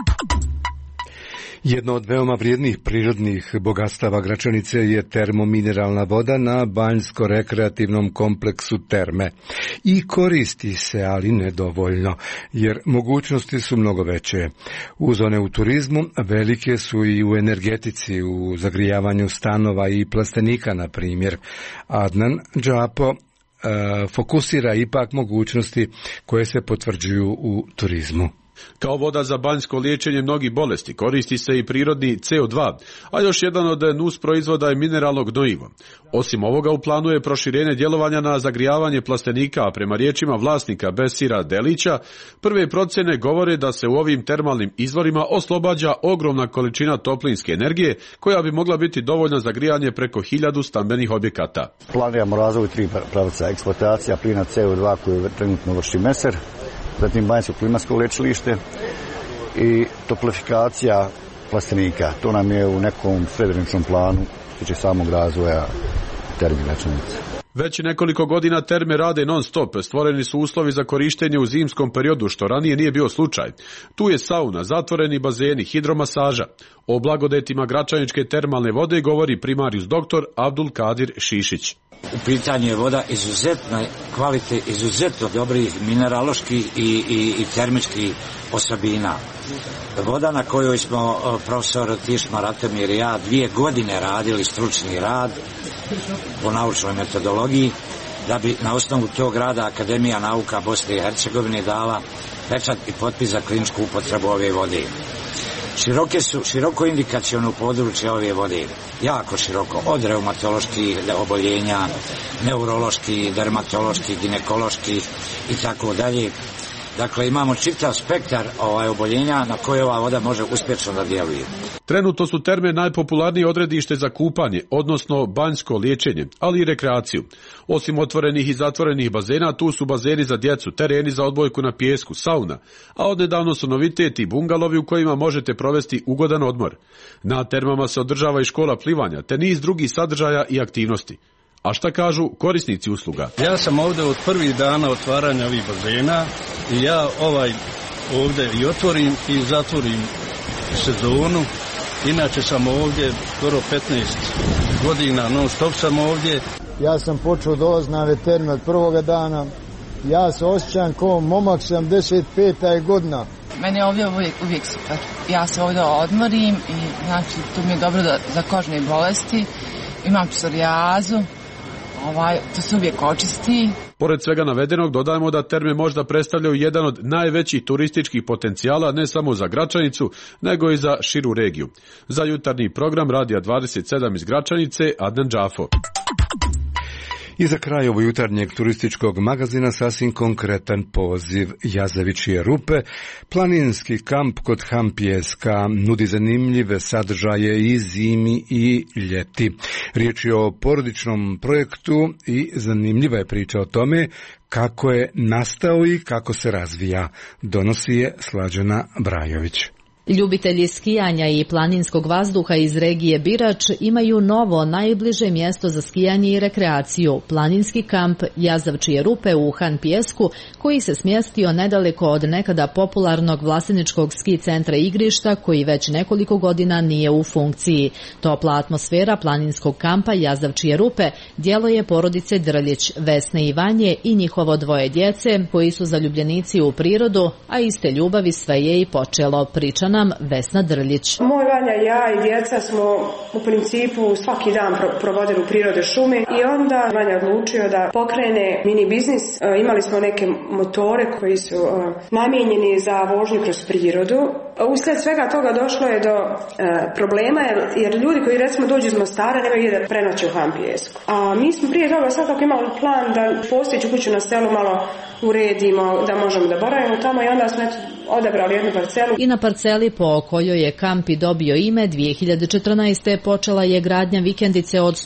Jedno od veoma vrijednih prirodnih bogatstava Gračanice je termomineralna voda na banjsko-rekreativnom kompleksu Terme. I koristi se, ali nedovoljno, jer mogućnosti su mnogo veće. Uz one u turizmu, velike su i u energetici, u zagrijavanju stanova i plastenika, na primjer. Adnan Džapo fokusira ipak mogućnosti koje se potvrđuju u turizmu. Kao voda za banjsko liječenje mnogih bolesti koristi se i prirodni CO2, a još jedan od nus proizvoda je mineralno gnojivo. Osim ovoga u planu je proširenje djelovanja na zagrijavanje plastenika, a prema riječima vlasnika Besira Delića, prve procjene govore da se u ovim termalnim izvorima oslobađa ogromna količina toplinske energije koja bi mogla biti dovoljna za grijanje preko 1000 stambenih objekata. Planiramo razvoj 3 pravca: eksploatacija plina CO2 koju trenutno vrši Meser, zatim banjsko klimatsko lečilište i toplifikacija plastenika. To nam je u nekom srednjoročnom planu što tiče samog razvoja Termi Gračanice. Već nekoliko godina terme rade non stop, stvoreni su uslovi za korištenje u zimskom periodu, što ranije nije bio slučaj. Tu je sauna, zatvoreni bazeni, hidromasaža. O blagodetima gračaničke termalne vode govori primarijus doktor Abdul Kadir Šišić. U pitanju je voda izuzetno kvalitet, izuzetno dobrih mineraloških i termičkih osobina. Voda na kojoj smo profesor Tišma Ratomir i ja 2 godine radili stručni rad po naučnoj metodologiji, da bi na osnovu tog rada Akademija nauka Bosne i Hercegovine dala pečat i potpis za kliničku upotrebu ove vode. Široko indikaciono područje ove vode, jako široko, od reumatoloških oboljenja, neuroloških, dermatoloških, ginekoloških i tako dalje. Dakle, imamo čitav spektar oboljenja na koje ova voda može uspješno da djeluje. Trenutno su terme najpopularnije odredište za kupanje, odnosno banjsko liječenje, ali i rekreaciju. Osim otvorenih i zatvorenih bazena, tu su bazeni za djecu, tereni za odbojku na pijesku, sauna, a odnedavno su noviteti i bungalovi u kojima možete provesti ugodan odmor. Na termama se održava i škola plivanja, te niz drugih sadržaja i aktivnosti. A šta kažu korisnici usluga? Ja sam ovdje od prvih dana otvaranja ovih bazena i ja ovdje i otvorim i zatvorim sezonu. Inače sam ovdje skoro 15 godina, non stop sam ovdje. Ja sam počeo dolaziti na ove terme od prvoga dana. Ja se osjećam kao momak, 75. godina. Meni je ovdje uvijek super. Ja se ovdje odmorim i znači tu mi je dobro za kožne bolesti. Imam psorijazu. To se uvijek očisti. Pored svega navedenog dodajemo da terme možda predstavljaju jedan od najvećih turističkih potencijala ne samo za Gračanicu, nego i za širu regiju. Za jutarnji program Radija 27 iz Gračanice, Adnan Džafo. I za kraj ovog jutarnjeg turističkog magazina sasvim konkretan poziv. Jazavičije rupe, planinski kamp kod Hampijeska, nudi zanimljive sadržaje i zimi i ljeti. Riječ je o porodičnom projektu i zanimljiva je priča o tome kako je nastao i kako se razvija. Donosi je Slađana Brajović. Ljubitelji skijanja i planinskog vazduha iz regije Birač imaju novo najbliže mjesto za skijanje i rekreaciju, planinski kamp Jazavčije rupe u Han Pijesku, koji se smjestio nedaleko od nekada popularnog vlaseničkog ski centra igrišta koji već nekoliko godina nije u funkciji. Topla atmosfera planinskog kampa Jazavčije rupe djelo je porodice Drljić, Vesne i Vanje i njihovo 2 djece koji su zaljubljenici u prirodu, a iste ljubavi sve je i počelo, priča nam Vesna Drljić. Moj Vanja i ja i djeca smo u principu svaki dan provodili u prirode šume i onda Vanja odlučio da pokrene mini biznis. Imali smo neke motore koji su namijenjeni za vožnju kroz prirodu, Uslijed svega toga došlo je do problema jer ljudi koji recimo dođu iz Mostara nemaju gdje da prenoće u Han Pijesku. A mi smo prije toga svakako imali plan da postojeću kuću na selu malo uredimo, da možemo da boravimo tamo i onda smo odabrali jednu parcelu. I na parceli po kojoj je kamp i dobio ime 2014. počela je gradnja vikendice od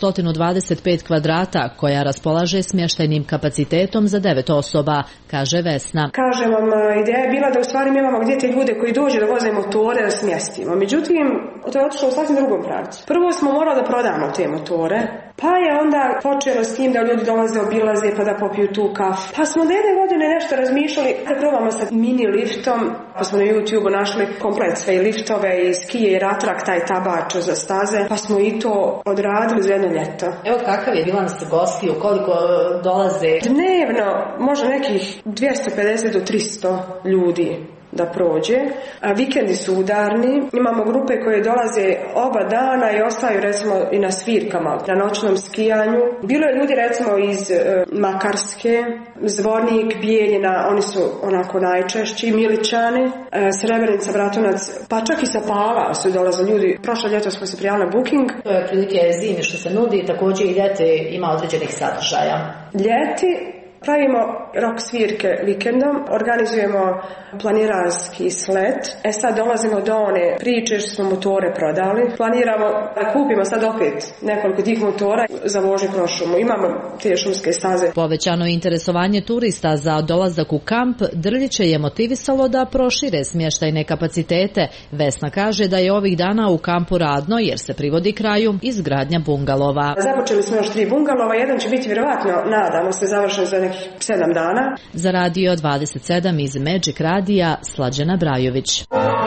125 kvadrata koja raspolaže smještajnim kapacitetom za 9 osoba, kaže Vesna. Kažem vam, ideja je bila da u stvari mi imamo gdje te ljude koji dođe da voze motore da smjestimo. Međutim, to je otišlo u sasvim drugom pravcu. Prvo smo morali da prodamo te motore, pa je onda počelo s tim da ljudi dolaze, obilaze pa da popiju tu kafu. Pa smo da jedne godine nešto razmišljali da probamo sa mini liftom, pa smo na YouTube našli komplet sve i liftove i skije i ratrak, taj tabač za staze, pa smo i to odradili za jedno ljeto. Evo kakav je bilans gostiju, koliko dolaze? Dnevno, možda nekih 250 do 300 ljudi da prođe. Vikendi su udarni. Imamo grupe koje dolaze oba dana i ostaju recimo i na svirkama, na noćnom skijanju. Bilo je ljudi recimo iz Makarske, Zvornik, Bijeljina, oni su onako najčešći, Miličani, Srebrenica, Bratunac, pa čak i sa Pala su dolazili ljudi. Prošlo ljeto smo se prijavili na booking. To je otprilike zimi što se nudi, također i ljeti ima određenih sadržaja. Ljeti pravimo rock svirke vikendom, organizujemo planinarski slet. Sad dolazimo do one priče što smo motore prodali. Planiramo da kupimo sad opet nekoliko tih motora za vožnju kroz šumu. Imamo te šumske staze. Povećano interesovanje turista za dolazak u kamp Drljiće je motivisalo da prošire smještajne kapacitete. Vesna kaže da je ovih dana u kampu radno jer se privodi kraju izgradnja bungalova. Započeli smo još 3 bungalova, jedan će biti vjerovatno, nadamo se, završen za 7 dana. Za Radio 27 iz Magic Radija Slađana Brajović.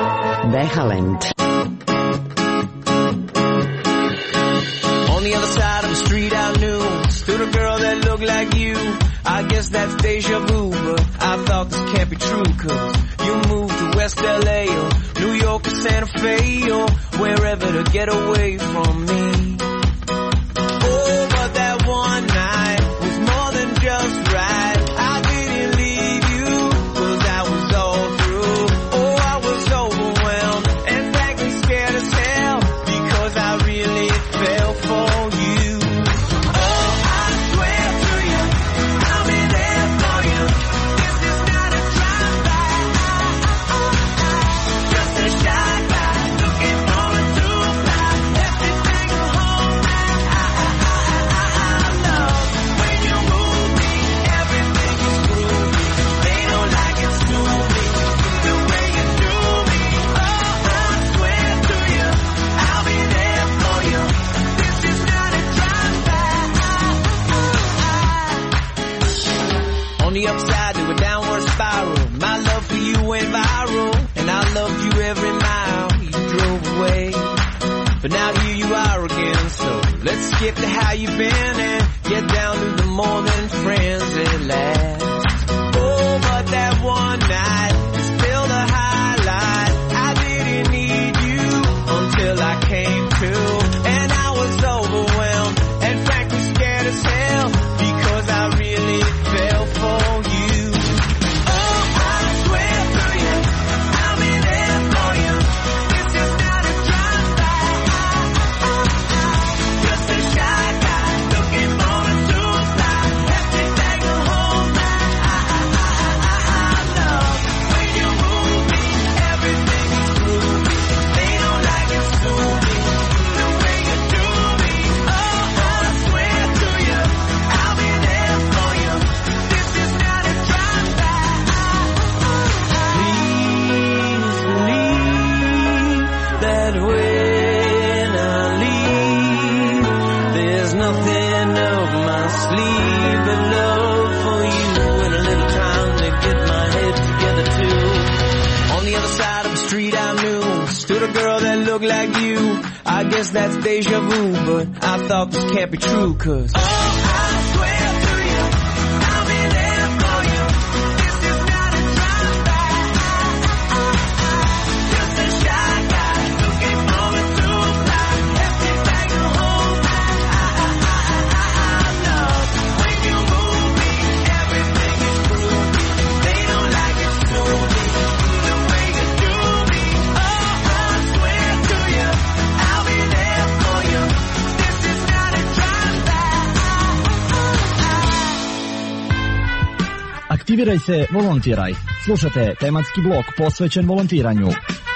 Behalend. On the other side of the street I knew stood a girl that looked like you. I guess that's deja vu, but I thought this can't be true, cause you moved to West LA or New York or Santa Fe or wherever to get away from me. Oh, but that one night was more than just right. I didn't leave you, cause I was all through. Oh, I was overwhelmed and frankly scared as hell, because I really fell for you. Oh, I swear to you, I'll be there for you. This is not a drive-by, just a shy guy looking for a two-fly. Left it tangle home I love when you move me, everything is groovy. They don't like it snooty, the way you do me. Oh, I swear to you, I'll be there for you. This is not a drive-by. On the upside to a downward spiral, my love for you went viral, and I loved you every mile you drove away. But now here you are again, so let's skip to how you've been and get down to the more than friends at last. Oh, but that one night is still the highlight. I didn't need you until I came to, and I was overwhelmed and frankly scared as hell, because I really fell for you. Oh, I swear to you, I'll be there for you. This is not a drive-by, just a shy guy looking for a two-fly. Have to tangle home I love when you move me, everything is groovy. They don't like it snooty, the way you do me. Oh, I swear to you, I'll be there for you. This is not a drive-by. Please believe that when I leave, there's nothing up my sleeve but love for you and a little time to get my head together too. On the other side of the street I knew stood a girl that looked like you. I guess that's deja vu, but I thought this can't be true, cause oh, I swear to you, I'll be there for you. This is not a drive-by, just a shy guy looking for a two-fly. Have to tangle home I love when you move me, everything is groovy. They don't like it snooty, the way you do me. Oh, Aktiviraj se, volontiraj. Slušate tematski blok posvećen volontiranju.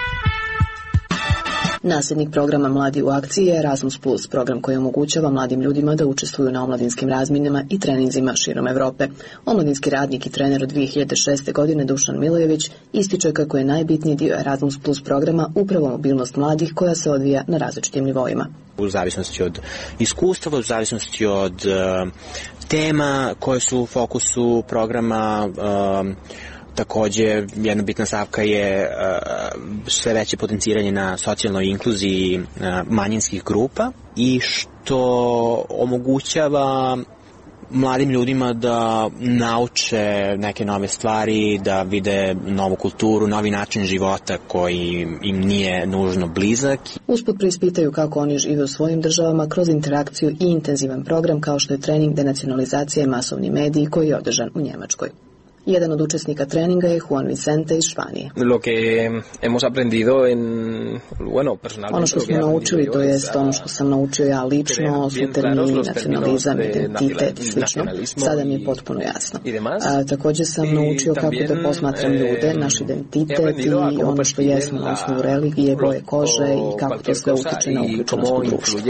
Nasljednik programa Mladi u akciji je Erasmus+, program koji omogućava mladim ljudima da učestvuju na omladinskim razminama i treninzima širom Evrope. Omladinski radnik i trener od 2006. godine Dušan Milojević ističe kako je najbitniji dio Erasmus+ programa upravo mobilnost mladih koja se odvija na različitim nivoima. U zavisnosti od iskustva, u zavisnosti od tema koje su u fokusu programa. Takođe, jedna bitna stavka je sve veće potenciranje na socijalnoj inkluziji manjinskih grupa i što omogućava mladim ljudima da nauče neke nove stvari, da vide novu kulturu, novi način života koji im nije nužno blizak. Usput preispitaju kako oni žive u svojim državama kroz interakciju i intenzivan program kao što je trening denacionalizacije i masovni mediji koji je održan u Njemačkoj. Jedan od učesnika treninga je Juan Vicente iz Španije. Ono što smo naučili, to jest ono što sam naučio ja lično, su termini, nacionalizam, identitet i slično. Sada mi je potpuno jasno. Također sam naučio kako da posmatram ljude, naš identitet i ono što jesmo na osnovu religije, boje kože i kako to sve utiče na uključenost u društvu.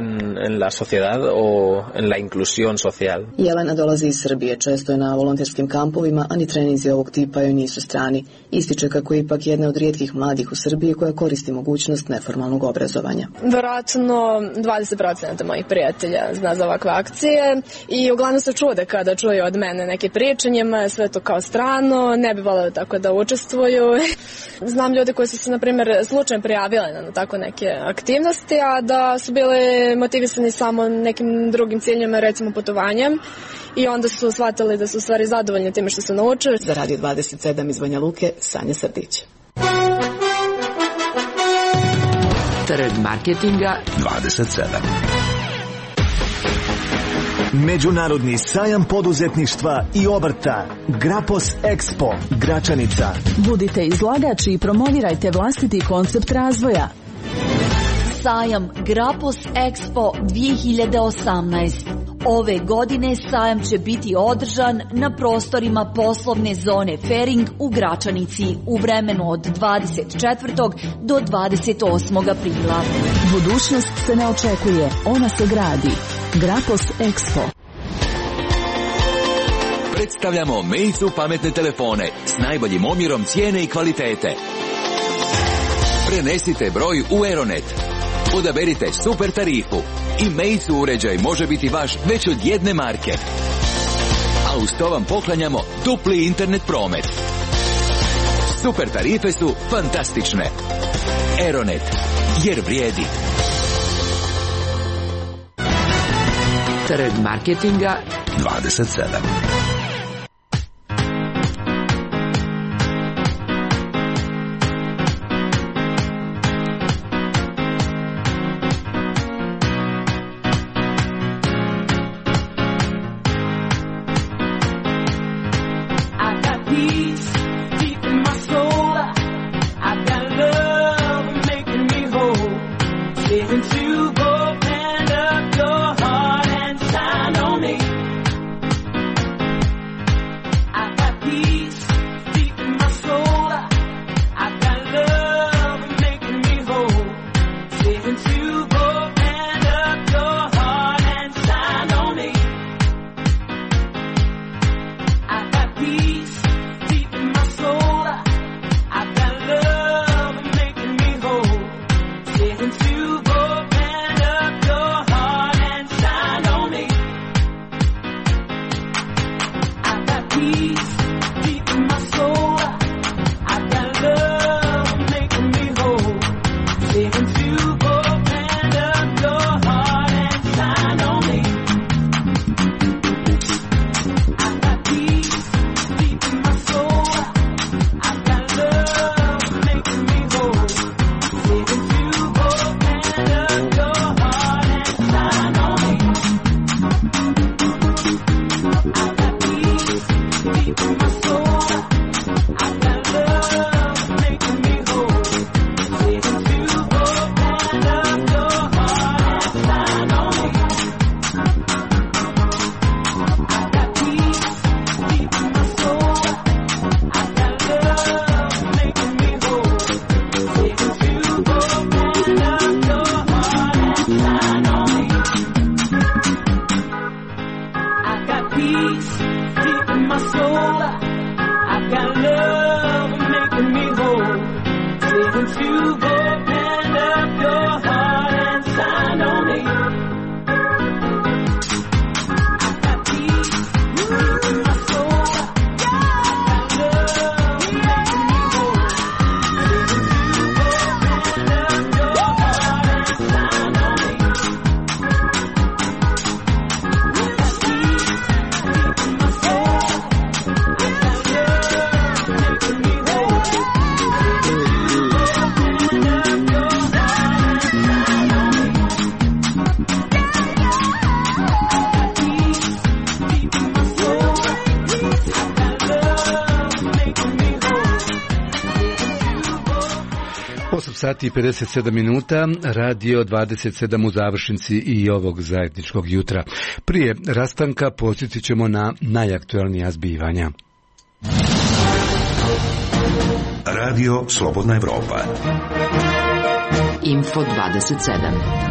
Jelena dolazi iz Srbije, često je na volonterskim kampovima, a ni treninzi ovog tipa joj nisu strani. Ističe kako je ipak jedna od rijetkih mladih u Srbiji koja koristi mogućnost neformalnog obrazovanja. Vjerojatno 20% mojih prijatelja zna za ovakve akcije i uglavnom se čude kada čuju od mene neke priče, njima je sve to kao strano, ne bi voljeli tako da učestvuju. Znam ljude koji su se, na primjer, slučajno prijavile na tako neke aktivnosti, a da su bili motivisani samo nekim drugim ciljima, recimo putovanjem. I onda su shvatili da su u stvari zadovoljni time što su naučili. Za Radio 27 iz Banja Luke, Sanja Srdić. Trg marketinga 27. Međunarodni sajam poduzetništva i obrta Grapos Expo Gračanica. Budite izlagači i promovirajte vlastiti koncept razvoja. Sajam Grapos Expo 2018. Ove godine sajam će biti održan na prostorima poslovne zone Fering u Gračanici u vremenu od 24. do 28. aprila. Budućnost se ne očekuje, ona se gradi. Grapos Expo. Predstavljamo Meizu pametne telefone s najboljim omjerom cijene i kvalitete. Prenesite broj u Aeronet. Odaberite super tarifu i Meizu uređaj može biti vaš već od jedne marke. A uz to vam poklanjamo dupli internet promet. Super tarife su fantastične. Aeronet, jer vrijedi. Trg marketinga 27. you've opened up your heart and signed on me. I got peace in my soul. I got love making me whole. You've opened up your heart and signed on me. I got peace in my soul. I got love making me whole. Sati i 57 minuta, radio 27 u završnici i ovog zajedničkog jutra. Prije rastanka podsjetit ćemo na najaktualnija zbivanja. Radio Slobodna Evropa. Info 27.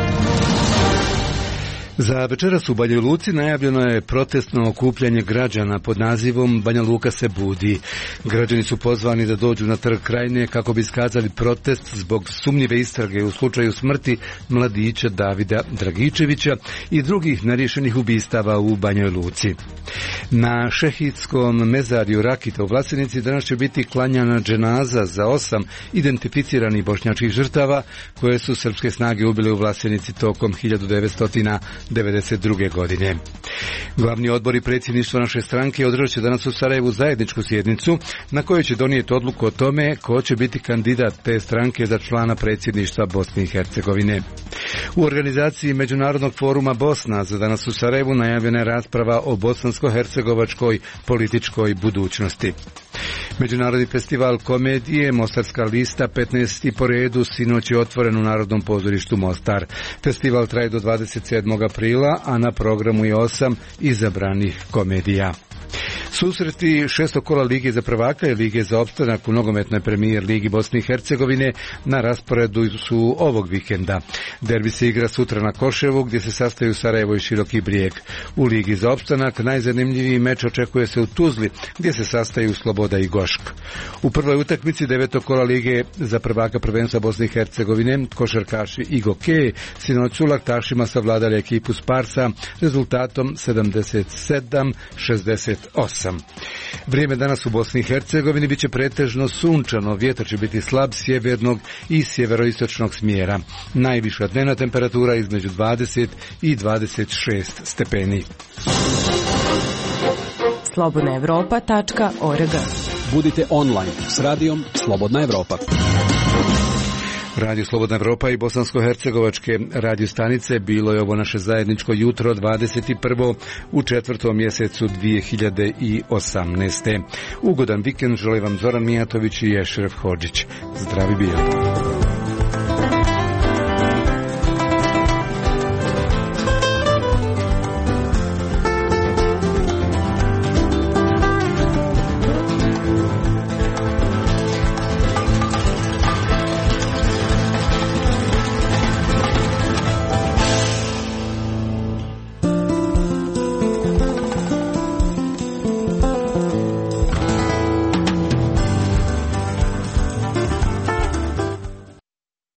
Za večeras u Banja Luci najavljeno je protestno okupljanje građana pod nazivom Banja Luka se budi. Građani su pozvani da dođu na trg Krajine kako bi iskazali protest zbog sumnjive istrage u slučaju smrti mladića Davida Dragičevića i drugih neriješenih ubistava u Banjoj Luci. Na šehidskom mezarju Rakita u Vlasenici danas će biti klanjana dženaza za 8 identificiranih bošnjačkih žrtava koje su srpske snage ubile u Vlasenici tokom 1992. godine. Glavni odbor i predsjedništvo naše stranke održat će danas u Sarajevu zajedničku sjednicu na kojoj će donijeti odluku o tome ko će biti kandidat te stranke za člana predsjedništva Bosne i Hercegovine. U organizaciji Međunarodnog foruma Bosna za danas u Sarajevu najavljena je rasprava o bosansko-hercegovačkoj političkoj budućnosti. Međunarodni festival komedije Mostarska lista 15. po redu sinoć je otvoren u Narodnom pozorištu Mostar. Festival traje do 27. aprila, a na programu je 8 izabranih komedija. Susreti šestog kola Lige za prvaka i Lige za opstanak u nogometnoj premijer Ligi Bosne i Hercegovine na rasporedu su ovog vikenda. Derbi se igra sutra na Koševu gdje se sastaju Sarajevo i Široki Brijeg. U Ligi za opstanak najzanimljiviji meč očekuje se u Tuzli gdje se sastaju Sloboda i Gošk. U prvoj utakmici devetog kola Lige za prvaka prvenstva Bosne i Hercegovine košarkaši Igoke sinoć su laktašima savladali ekipu Sparsa rezultatom 77-68. Vrijeme danas u Bosni i Hercegovini biće pretežno sunčano, vjetar će biti slab sjevernog i sjeveroistočnog smjera. Najviša dnevna temperatura između 20 i 26 stepeni. slobodnaevropa.org. Budite online s radijom Slobodna Evropa. Radio Slobodna Evropa i bosansko-hercegovačke radio stanice bilo je ovo naše zajedničko jutro 21. u 4. mjesecu 2018. Ugodan vikend žele vam Zoran Mijatović i Ešref Hodžić. Zdravi bili.